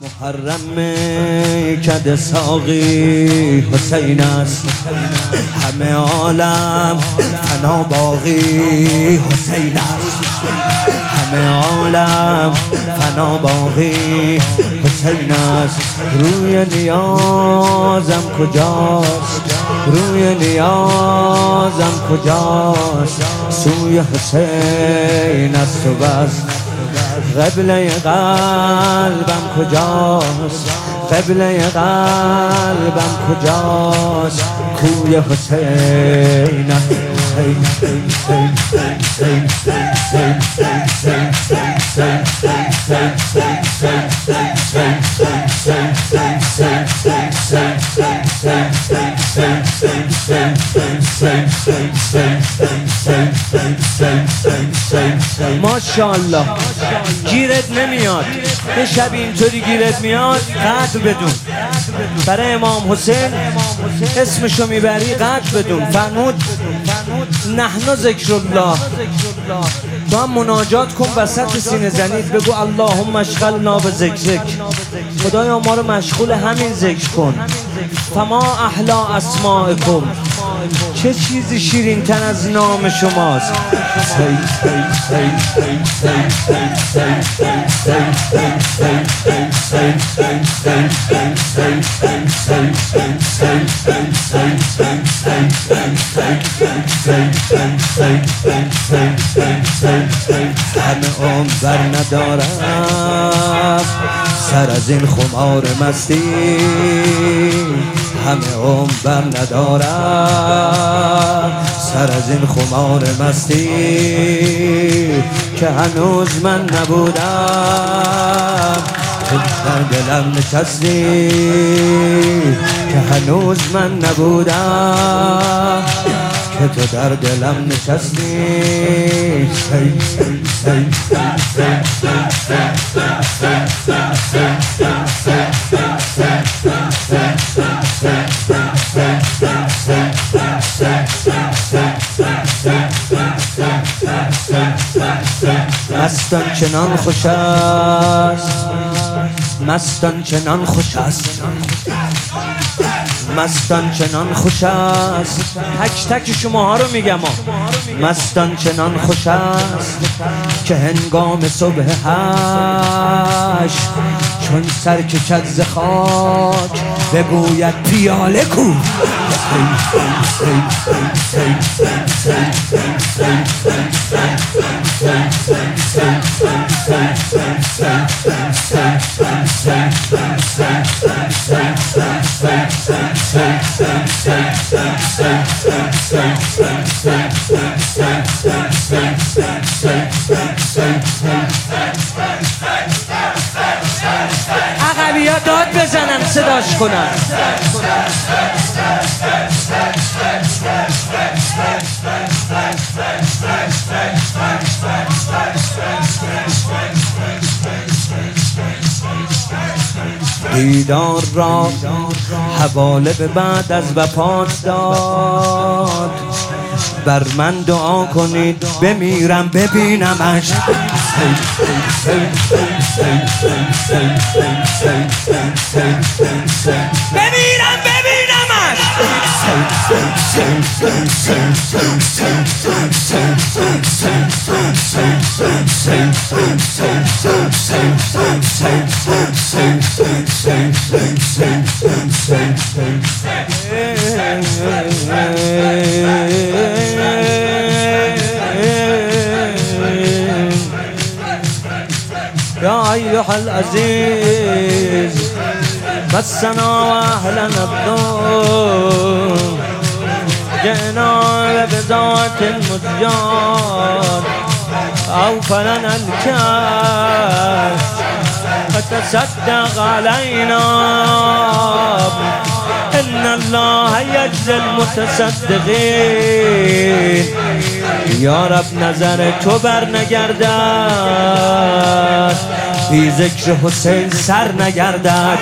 محرم کد ساقی حسین است، همه عالم فنا باقی حسین است، همه عالم فنا باقی حسین است. روی نیازم کجاست، روی نیازم کجاست، سوی حسین است و بس. قبله قلبم کجاست، قبله قلبم کجاست، کوی حسین است. ماشاءالله گیرت نمیاد، یه شب اینطوری گیرت میاد قدر بدون. برای امام حسین اسمشو میبری قدر بدون. فرمود نحن ذکر الله. تو هم مناجات کن وسط سینه زنید، بگو اللهم اشغلنا بذکرک، خدایا ما رو مشغول همین ذکر کن. فما احلا اسماءکم، چه چیزی شیرین تر از نام شماست. همه عمر بر ندارم سر از این خمار مستی، همه عمر بر ندارم سر از این خمار مستی، که هنوز من نبودم تو در دلم نشستی، که هنوز من نبودم که تو در دلم نشستی. مستان چنان خوش است، مستان چنان خوش است، مستان چنان خوش است. تک تک شماها رو میگم. مستان چنان خوش است که هنگام صبح حشر چون سر کشد ز خاک بگوید پیاله کو. عقبی‌ها داد بزنن صداش کنن. دیدار را حواله به بعد از وفات داد، بر من دعا کنید بمیرم ببینمش. بمیرم ببینمش. يا أيها العزيز مسنا وأهلنا الضر، جئنا بذات المزجات أوفلنا الكاس فتصدق علينا، إن الله يجزي المتصدقين. یا رب نظر تو بر نگردد بی ذکر حسین سر نگردد.